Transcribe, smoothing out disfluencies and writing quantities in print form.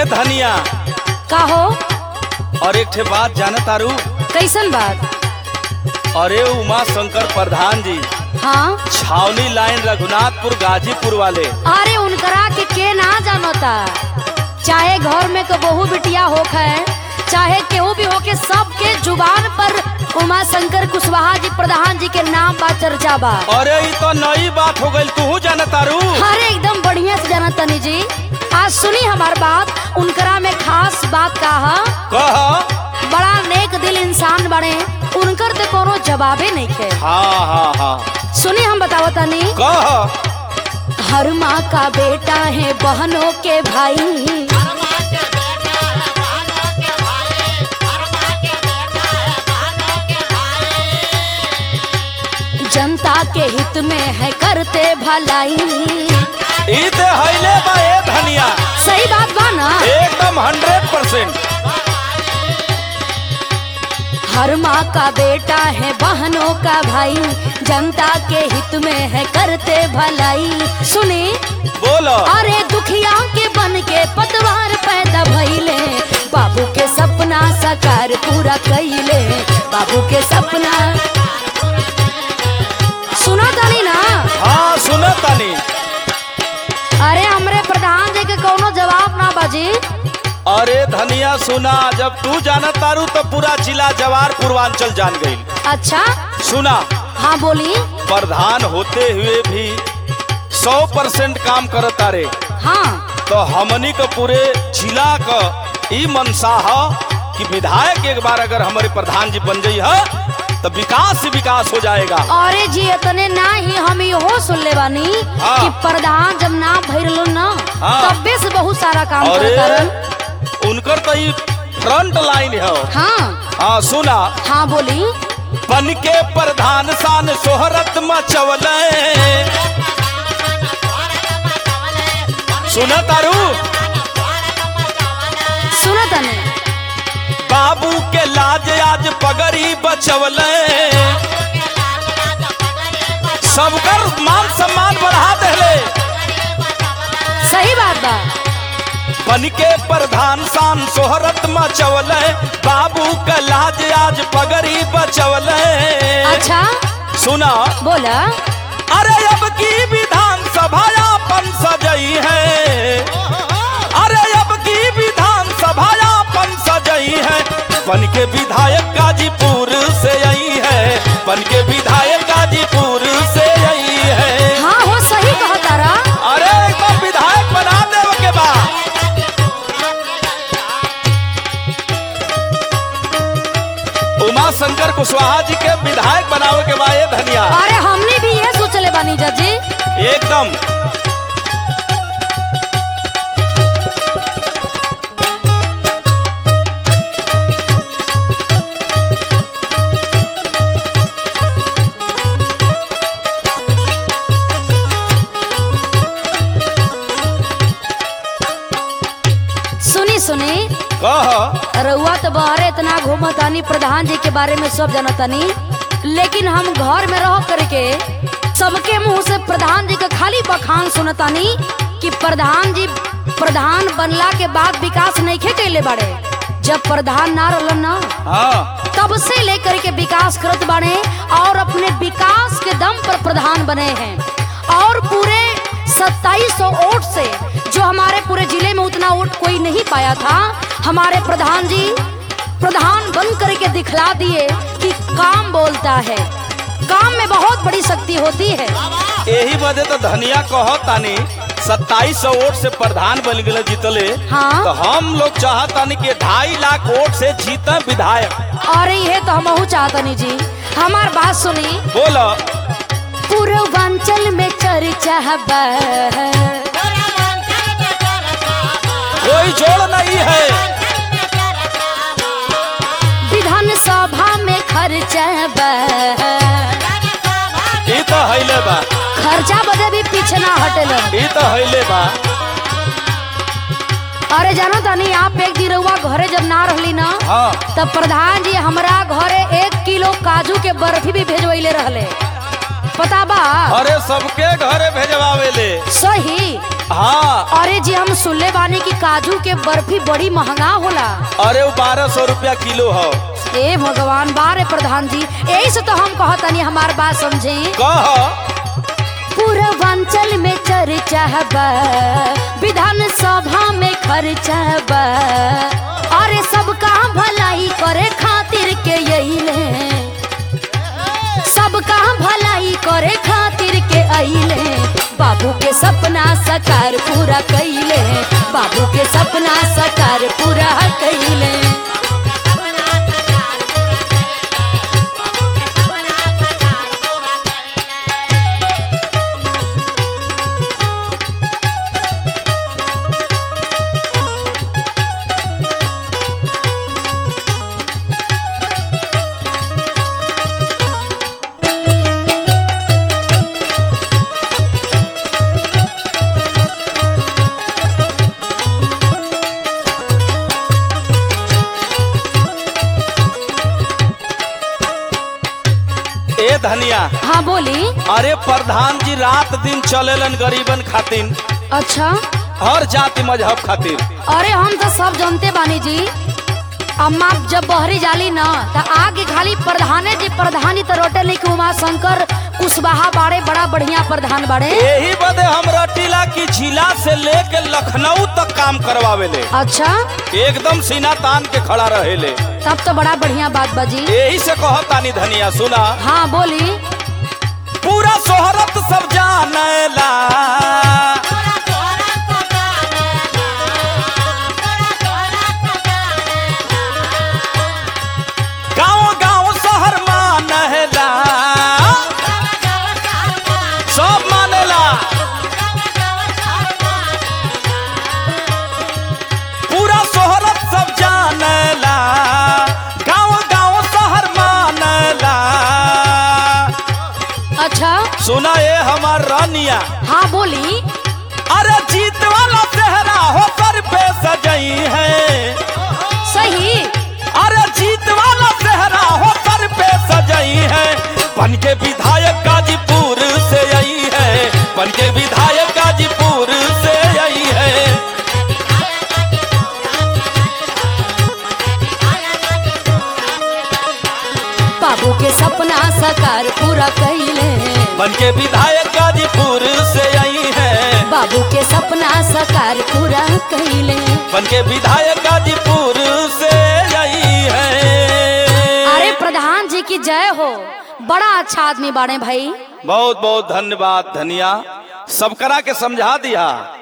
ए धनिया का हो? और एक ठे बात जाना तारू? कैसन बात? अरे उमा शंकर प्रधान जी हाँ, छावनी लाइन रघुनाथपुर गाजीपुर वाले। अरे उनकरा के ना जानता, चाहे घर में के बहू बिटिया होखे चाहे केहू भी होके सबके जुबान पर उमा शंकर कुशवाहा जी प्रधान जी के नाम बा, चर्चा बा। अरे ये तो नई बात हो गई, तू जाना तारू? अरे एकदम बढ़िया से जाना तनी जी। आज सुनी हमार बात, उनकरा में खास बात कहा, बड़ा नेक दिल इंसान बने, उनकर तो कोनो जवाबे नहीं है। हाँ हाँ हाँ सुनी हम बतावतनी। हर माँ का बेटा है बहनों के भाई, जनता के हित में है करते भलाई। इते हईले बा ए धनिया, सही बात बा ना? एकदम 100%। हर माँ का बेटा है बहनों का भाई, जनता के हित में है करते भलाई। सुने बोलो। अरे दुखिया के बन के पतवार पैदा भइले, बाबू के सपना साकार पूरा कइले, बाबू के सपना। सुना तानी ना? हाँ सुना तानी। अरे हमरे प्रधान जी के कोनो जवाब ना बाजी। अरे धनिया सुना, जब तू जाना तारू तो पूरा जिला जवार पूर्वांचल जान गई। अच्छा सुना। हाँ बोली। प्रधान होते हुए भी 100% काम करता रे। हाँ तो हमनी को पूरे जिला का ई मनसा है कि विधायक एक बार अगर हमारे प्रधान जी बन गई है तो विकास ही विकास हो जाएगा। अरे जी इतने ना ही हम यो सुन ले बानी कि प्रधान जब ना भइल ना तबे से बहुत सारा काम करता। उनकर तो ई फ्रंट लाइन है। हाँ हाँ सुना। हाँ बोली। बन के प्रधान शान शोहरत मचवले। सुना तारू? सुना तने। बाबू के लाज आज पगड़ी बचवले, सबकर मान सम्मान बढ़ा देले। सही बात बा। बन के प्रधान शान शोहरत मचवले, बाबू का लाज आज पगड़ी बचवले। अच्छा सुना। बोला। अरे अब की विधानसभा अपन सजई है, अरे अब की विधानसभा अपन सजई है, बन के विधायक गाजीपुर से आई है, बन के विधायक गाजीपुर से आई है। हाँ हो सही कहा तारा। अरे एकदम विधायक बना देव के बाद उमा शंकर कुशवाहा जी के विधायक बनावे के बाद ये धनिया। अरे हमने भी ये सोचले बानी जी। एकदम। सुनी सुनी। रउआ तो बाहर इतना घूमतानी, प्रधान जी के बारे में सब जानतानी, लेकिन हम घर में रह करके सबके मुंह से प्रधान जी का खाली बखान सुनतानी कि प्रधान जी प्रधान बनला के बाद विकास नहीं कैले बाड़े। जब प्रधान ना रहलन ना तब से लेकर के विकास करत बाड़े और अपने विकास के दम पर प्रधान बने हैं। और पूरे 2700 वोट से, जो हमारे पूरे जिले में उतना वोट कोई नहीं पाया था, हमारे प्रधान जी प्रधान बन करके दिखला दिए कि काम बोलता है, काम में बहुत बड़ी शक्ति होती है। यही वजह तो धनिया कहो तानी 2700 वोट से प्रधान बन गए जीतले। हाँ? तो हम लोग चाहतानी कि 2.5 लाख वोट से जीता विधायक। अरे ये तो हम चाहतनी जी। हमार बात सुनी। बोलो। पूर्वांचल में चर्चा बा, कोई जोड़ नहीं है, विधानसभा में खर्चा बा, ई तो हईले बा, खर्चा बदे भी पीछे ना हटेलन। ई तो हईले बा। अरे जानो तानी, आप एक दिन रउआ घरे जब ना रहली ना तब प्रधान जी हमरा घरे 1 किलो काजू के बर्फी भी भेजवैले रहले। पता बा? अरे सबके घरे भेजवावे ले। सही। हाँ। अरे जी हम सुनले बानी कि काजू के बर्फी बड़ी महंगा होला। अरे वो 1200 रुपया किलो हो। ए भगवान बारे प्रधान जी, यही से तो हम कहतनी हमार बात समझे। कह पूर्वांचल में चर्चा बा, विधानसभा में खर्चा बा, अरे सबका भलाई करे खातिर के अइले, सबका भलाई करे खातिर के अइले, बाबू के सपना साकार पूरा कइले, बाबू के सपना साकार पूरा कइले। ए धनिया। हाँ बोली। अरे प्रधान जी रात दिन चलेलन गरीबन खातिर। अच्छा। हर जाति मजहब खातिर। अरे हम तो सब जानते बानी जी, अम्मा जब बहरी जाली ना तो आगे खाली प्रधाने जी प्रधानी तो रोटे नहीं कि उमा शंकर कुशवाहा बाड़े बड़ा बढ़िया प्रधान बाड़े। यही बदे हम रटीला की जिला से लेके लखनऊ तक काम करवावे ले। अच्छा। एकदम सीना तान के खड़ा रहे ले। तब तो बड़ा बढ़िया बात बाजी। यही से कहतानी धनिया सुना। हाँ बोली। पूरा शोहरत सब जानेला, गाँव गाँव शहर मानेला, सब मानेला। पूरा शोहरत सब जानेला, गाँव गाँव शहर मानेला। अच्छा। सुना ये हमार रानिया। हाँ बोली। अरे जीत वाला चेहरा हो सर पे सजई है। सही। अरे जीत वाला चेहरा हो सर पे सजई है, बन के विधायक गाजीपुर से आई है, बन के विधायक गाजीपुर से आई है। बाबू के सपना साकार पूरा कइले, बन के विधायक गाजीपुर से आई है, बाबू के सपना साकार पूरा कइले, बन के विधायक गाजीपुर से आई है। अरे प्रधान जी की जय हो, बड़ा अच्छा आदमी बाड़े भाई। बहुत बहुत धन्यवाद धनिया, सब करा के समझा दिया।